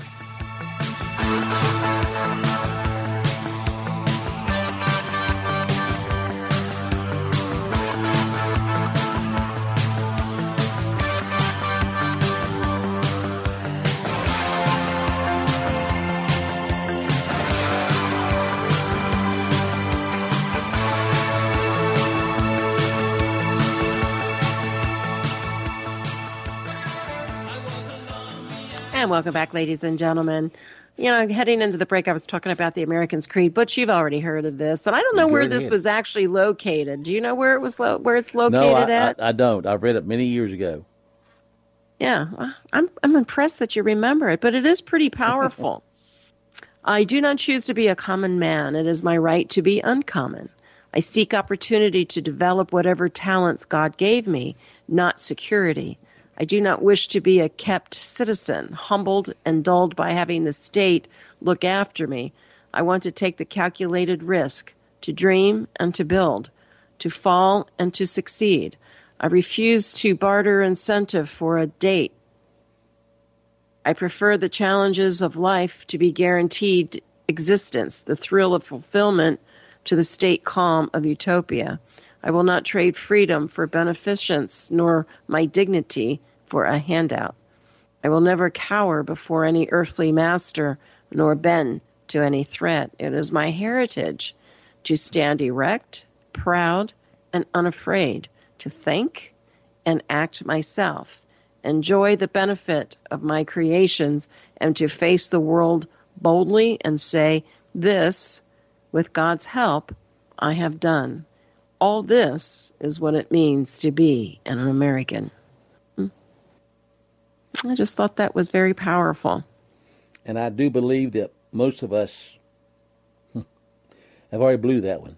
And welcome back, ladies and gentlemen. You know, heading into the break, I was talking about the American's Creed, but you've already heard of this. And I don't know where this was actually located. Do you know where it was where it's located at? I don't. I've read it many years ago. Yeah, I'm impressed that you remember it, but it is pretty powerful. I do not choose to be a common man. It is my right to be uncommon. I seek opportunity to develop whatever talents God gave me, not security. I do not wish to be a kept citizen, humbled and dulled by having the state look after me. I want to take the calculated risk, to dream and to build, to fall and to succeed. I refuse to barter incentive for a date. I prefer the challenges of life to be guaranteed existence, the thrill of fulfillment to the state calm of utopia. I will not trade freedom for beneficence, nor my dignity for a handout. I will never cower before any earthly master, nor bend to any threat. It is my heritage to stand erect, proud, and unafraid, to think and act myself, enjoy the benefit of my creations, and to face the world boldly and say, this, with God's help, I have done. All this is what it means to be an American. I just thought that was very powerful. And I do believe that most of us have already blew that one.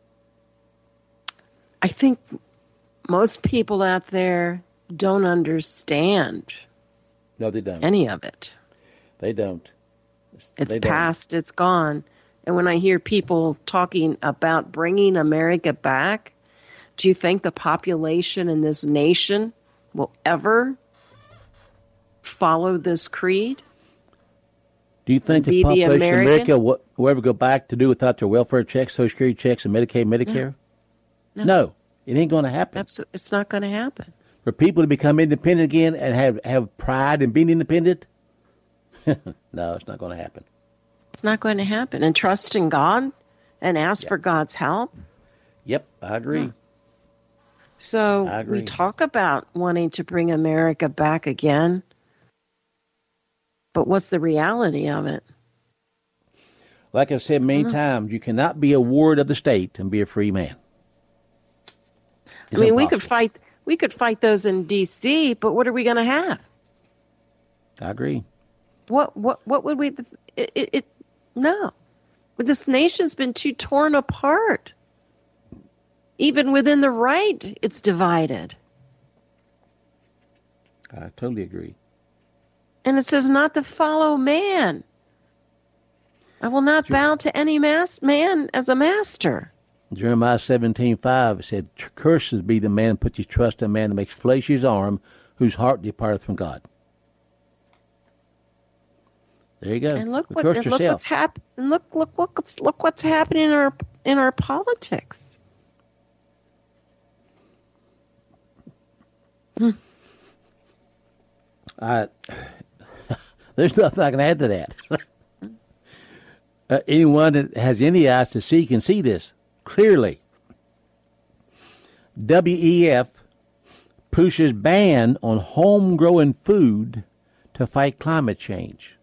I think most people out there don't understand. No, they don't. Any of it. They don't. It's past, it's gone. And when I hear people talking about bringing America back, do you think the population in this nation will ever follow this creed? Do you think the population of America will ever go back to do without their welfare checks, Social Security checks, and Medicaid, Medicare? No, it ain't going to happen. Absolutely, it's not going to happen. For people to become independent again and have pride in being independent? No, it's not going to happen. It's not going to happen. And trust in God and ask for God's help? Yep, I agree. Yeah. So we talk about wanting to bring America back again, but what's the reality of it? Like I've said many times, you cannot be a ward of the state and be a free man. It's impossible. we could fight those in D.C., but what are we going to have? I agree. What would we? No, but this nation's been too torn apart. Even within the right, it's divided. I totally agree. And it says not to follow man. I will not bow to any man as a master. Jeremiah 17:5 said, "Cursed be the man who puts his trust in man that makes flesh his arm, whose heart departeth from God." There you go. And look what's happening. Look what's happening in our politics. There's nothing I can add to that. Anyone that has any eyes to see can see this clearly. WEF pushes ban on homegrown food to fight climate change.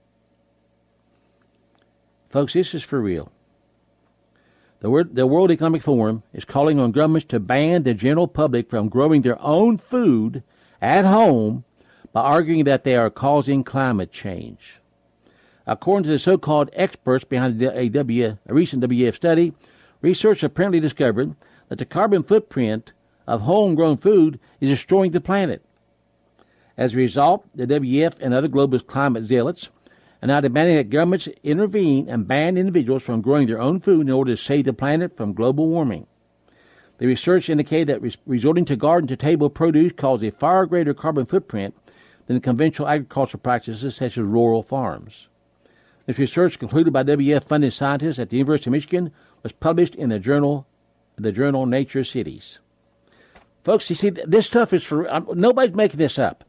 Folks, this is for real. The World Economic Forum is calling on governments to ban the general public from growing their own food at home by arguing that they are causing climate change. According to the so-called experts behind a recent WEF study, research apparently discovered that the carbon footprint of homegrown food is destroying the planet. As a result, the WEF and other globalist climate zealots are now demanding that governments intervene and ban individuals from growing their own food in order to save the planet from global warming. The research indicated that resorting to garden-to-table produce causes a far greater carbon footprint than conventional agricultural practices such as rural farms. This research, concluded by WEF-funded scientists at the University of Michigan, was published in the journal Nature Cities. Folks, you see, this stuff is for nobody's making this up.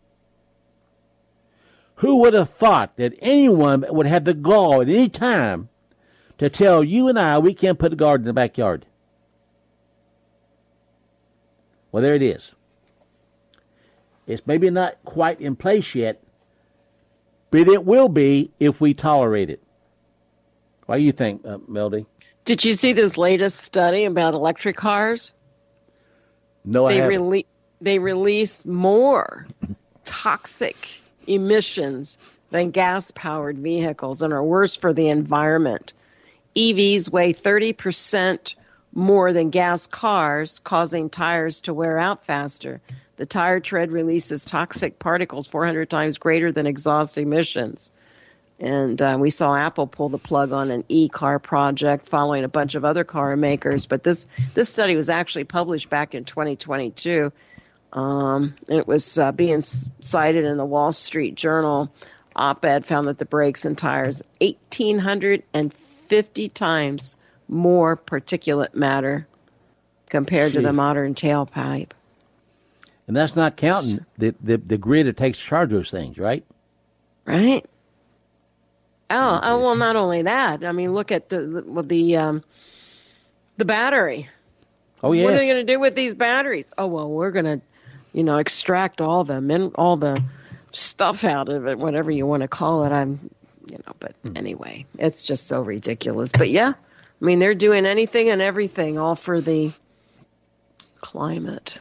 Who would have thought that anyone would have the gall at any time to tell you and I we can't put a garden in the backyard? Well, there it is. It's maybe not quite in place yet, but it will be if we tolerate it. What do you think, Melody? Did you see this latest study about electric cars? No, I haven't. They release more toxic emissions than gas-powered vehicles and are worse for the environment. EVs weigh 30% more than gas cars, causing tires to wear out faster. The tire tread releases toxic particles 400 times greater than exhaust emissions. And we saw Apple pull the plug on an e-car project following a bunch of other car makers. But this study was actually published back in 2022. It was being cited in the Wall Street Journal. Op-ed found that the brakes and tires 1,850 times more particulate matter compared to the modern tailpipe. And that's not counting the grid that takes charge of those things, right? Right. Oh, well, not only that. I mean, look at the battery. Oh, yes. What are they going to do with these batteries? Oh, well, we're going to, extract all the stuff out of it, whatever you want to call it. But anyway, it's just so ridiculous. But yeah, I mean, they're doing anything and everything, all for the climate.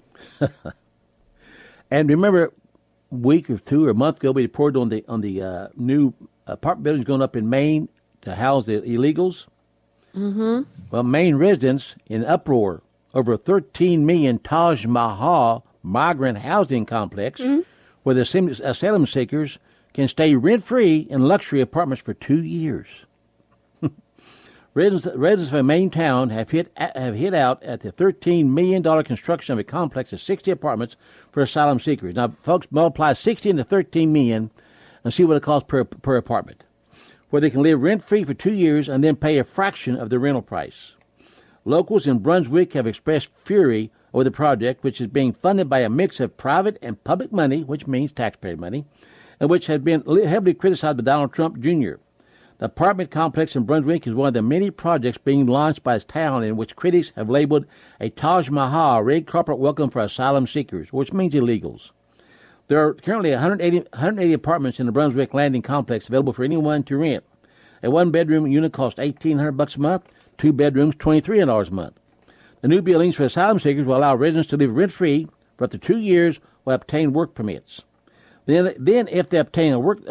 And remember, a week or two or a month ago, we reported on the new apartment buildings going up in Maine to house the illegals. Mm-hmm. Well, Maine residents in uproar over a $13 million Taj Mahal migrant housing complex, where the asylum seekers can stay rent-free in luxury apartments for 2 years. Residents of a main town have hit out at the $13 million construction of a complex of 60 apartments for asylum seekers. Now, folks, multiply 60 into 13 million and see what it costs per apartment, where they can live rent-free for 2 years and then pay a fraction of the rental price. Locals in Brunswick have expressed fury over the project, which is being funded by a mix of private and public money, which means taxpayer money, and which has been heavily criticized by Donald Trump Jr. The apartment complex in Brunswick is one of the many projects being launched by this town in which critics have labeled a Taj Mahal red carpet welcome for asylum seekers, which means illegals. There are currently 180 apartments in the Brunswick Landing complex available for anyone to rent. A one-bedroom unit costs $1,800 a month, 2 bedrooms $2,300 a month. The new buildings for asylum seekers will allow residents to live rent-free for up to 2 years while obtain work permits. Then if they obtain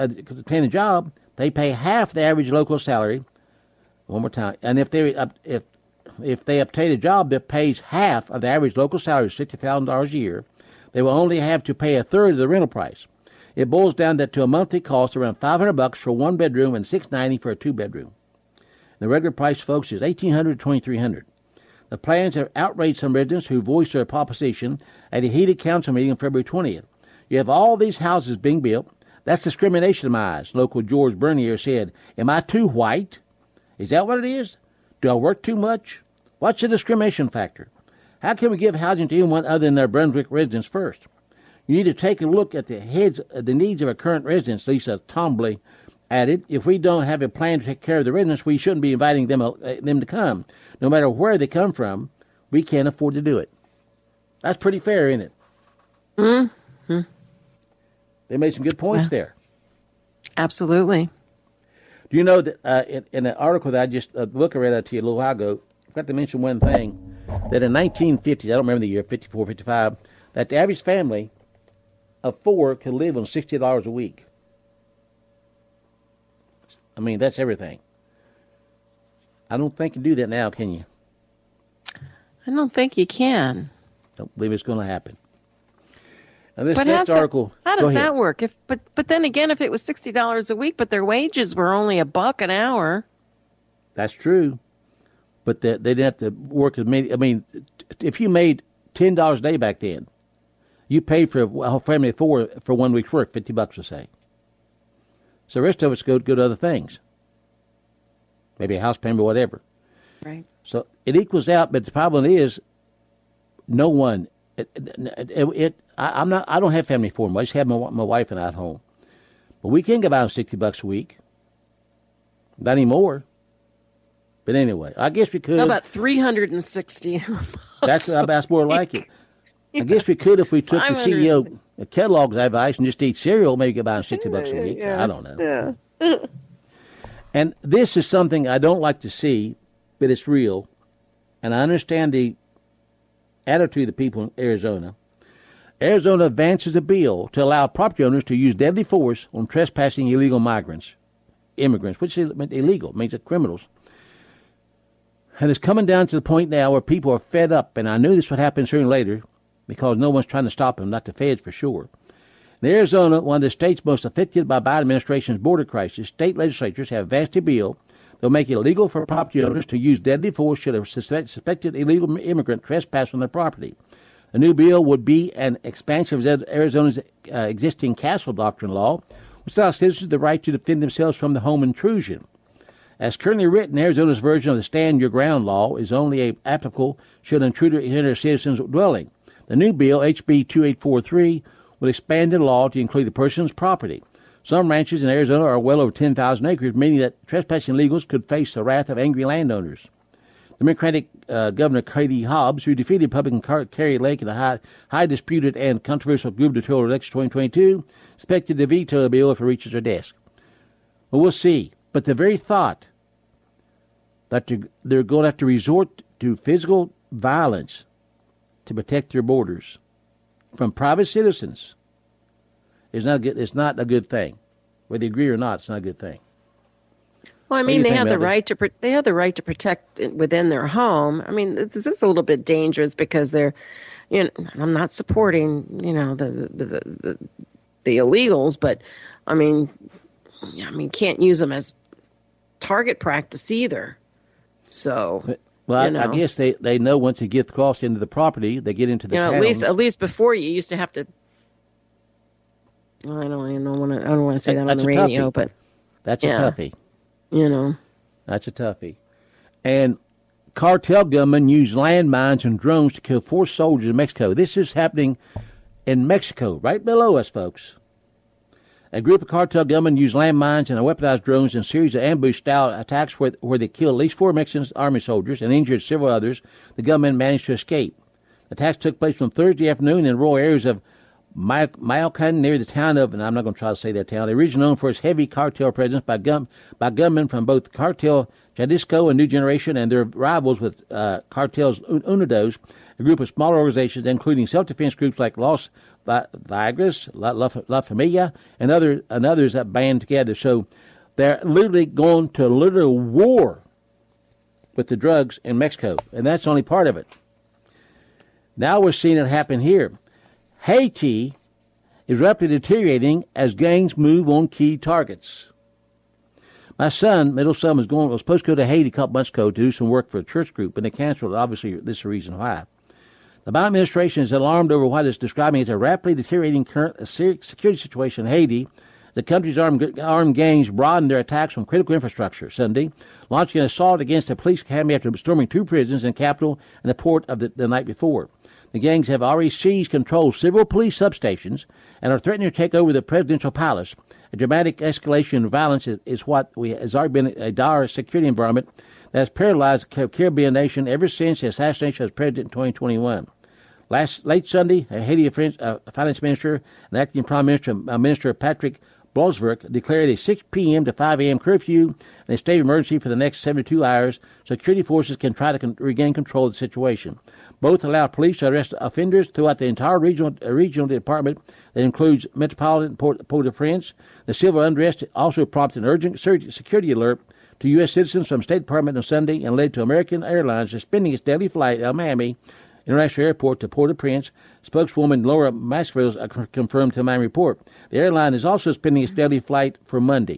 a job, they pay half the average local salary. One more time. And if they obtain a job that pays half of the average local salary, $60,000 a year, they will only have to pay a third of the rental price. It boils down to a monthly cost around $500 for one bedroom and $690 for a 2-bedroom. The regular price, folks, is $1,800 to $2,300. The plans have outraged some residents who voiced their opposition at a heated council meeting on February 20th. You have all these houses being built. That's discrimination in my eyes, local George Bernier said. Am I too white? Is that what it is? Do I work too much? What's the discrimination factor? How can we give housing to anyone other than their Brunswick residents first? You need to take a look at the needs of our current residents, Lisa Tombley added. If we don't have a plan to take care of the residents, we shouldn't be inviting them to come. No matter where they come from, we can't afford to do it. That's pretty fair, isn't it? Mm-hmm. They made some good points there. Absolutely. Do you know that in an article that I just look I read out to you a little while ago, I forgot to mention one thing, that in 1950s, I don't remember the year, 54, 55, that the average family of 4 could live on $60 a week. I mean, that's everything. I don't think you can do that now, can you? I don't think you can. Don't believe it's going to happen. Now, this but next article. How does that work? But then again, if it was $60 a week, but their wages were only $1 an hour. That's true, but they didn't have to work as many. I mean, if you made $10 a day back then, you paid for a family of 4 for 1 week's work, $50 a say. So the rest of us go to other things, maybe a house payment or whatever. Right. So it equals out, but the problem is, no one. I don't have family for them. I just have my wife and I at home. But we can get by on $60 a week. Not anymore. But anyway, I guess we could. How about $360? That's more like it. I guess we could if we took the CEO of Kellogg's advice and just eat cereal, maybe get by on $60 a week. Yeah. I don't know. Yeah. And this is something I don't like to see, but it's real. And I understand the attitude of people in Arizona. Arizona advances a bill to allow property owners to use deadly force on trespassing illegal immigrants, which is illegal, it means they're criminals. And it's coming down to the point now where people are fed up, and I knew this would happen sooner or later because no one's trying to stop them, not the feds for sure. In Arizona, one of the states most affected by Biden administration's border crisis, state legislatures have advanced a bill that will make it illegal for property owners to use deadly force should a suspected illegal immigrant trespass on their property. The new bill would be an expansion of Arizona's existing castle doctrine law, which allows citizens the right to defend themselves from the home intrusion. As currently written, Arizona's version of the Stand Your Ground law is only applicable should an intruder enter a citizen's dwelling. The new bill, HB 2843, will expand the law to include a person's property. Some ranches in Arizona are well over 10,000 acres, meaning that trespassing illegals could face the wrath of angry landowners. Democratic Governor Katie Hobbs, who defeated Republican Carrie Lake in the high disputed and controversial gubernatorial election 2022, expected to veto the bill if it reaches her desk. Well, we'll see. But the very thought that they're going to have to resort to physical violence to protect their borders from private citizens is not good. It's not a good thing. Whether you agree or not, it's not a good thing. Well, I mean, they have the right to protect within their home. I mean, this is a little bit dangerous because they're, I'm not supporting, the illegals, but I mean, can't use them as target practice either. So, well, I guess they know once they get across into the property, they get into the towns. At least before you used to have to. I don't want to say that on the radio, but that's a toughie. That's a toughie. And cartel gunmen use landmines and drones to kill 4 soldiers in Mexico. This is happening in Mexico, right below us, folks. A group of cartel gunmen used landmines and weaponized drones in a series of ambush-style attacks where they killed at least 4 Mexican army soldiers and injured several others. The gunmen managed to escape. The attacks took place on Thursday afternoon in rural areas of Mayacan, near the town of, and I'm not going to try to say that town, a region known for its heavy cartel presence by gunmen from both Cartel Jalisco and New Generation and their rivals with Cartels Unidos, a group of smaller organizations, including self-defense groups like Los Vigres, La Familia, and others that band together. So they're literally going to literal war with the drugs in Mexico, and that's only part of it. Now we're seeing it happen here. Haiti is rapidly deteriorating as gangs move on key targets. My middle son, was supposed to go to Haiti a couple months ago to do some work for a church group, and they canceled it. Obviously, this is the reason why. The Biden administration is alarmed over what it's describing as a rapidly deteriorating current security situation in Haiti. The country's armed gangs broadened their attacks on critical infrastructure Sunday, launching an assault against the police academy after storming 2 prisons in the capital and the port of the night before. The gangs have already seized control of several police substations and are threatening to take over the presidential palace. A dramatic escalation of violence is what has already been a dire security environment that has paralyzed the Caribbean nation ever since the assassination of the president in 2021. Late Sunday, a Haiti finance minister and acting prime minister Patrick Blosverk declared a 6 p.m. to 5 a.m. curfew and a state of emergency for the next 72 hours. Security forces can try to regain control of the situation. Both allow police to arrest offenders throughout the entire regional department that includes Metropolitan Port-au-Prince. The civil unrest also prompted an urgent security alert to U.S. citizens from the State Department on Sunday and led to American Airlines suspending its daily flight at Miami International Airport to Port-au-Prince. Spokeswoman Laura Mascarell confirmed to my report. The airline is also suspending its daily flight for Monday.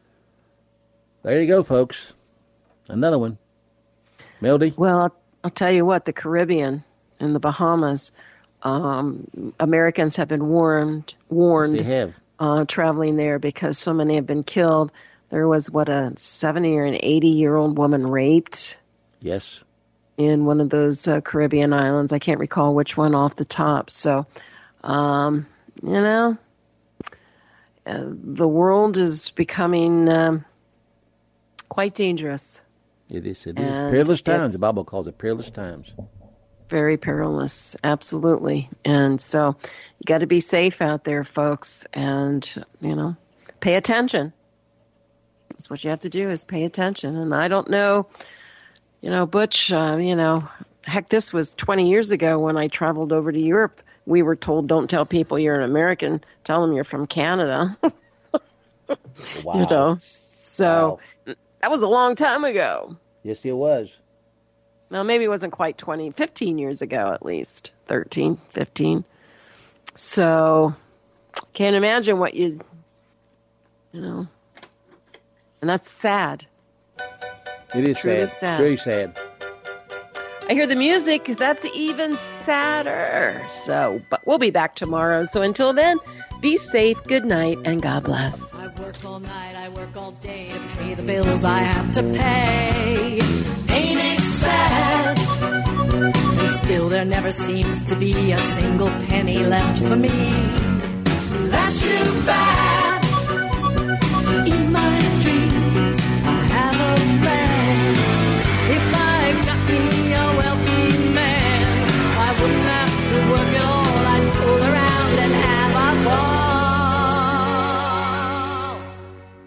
There you go, folks. Another one. Melody? Well, I'll tell you what, the Caribbean and the Bahamas, Americans have been warned yes, they have. Traveling there because so many have been killed. There was, a 70 or an 80-year-old woman raped? Yes. In one of those Caribbean islands. I can't recall which one off the top. So, the world is becoming quite dangerous. It is. Perilous times. The Bible calls it perilous times. Very perilous. Absolutely. And so you got to be safe out there, folks. And, pay attention. That's what you have to do is pay attention. And I don't know, Butch, heck, this was 20 years ago when I traveled over to Europe. We were told, don't tell people you're an American. Tell them you're from Canada. Wow. So that was a long time ago. Yes, it was. Well, maybe it wasn't quite 15 years ago at least. 13, 15. So can't imagine what and that's sad. It is sad. Very sad. I hear the music. That's even sadder. But we'll be back tomorrow. So until then, be safe. Good night and God bless. I work all night. I work all day to pay the bills I have to pay. Ain't it sad? And still there never seems to be a single penny left for me. That's too bad.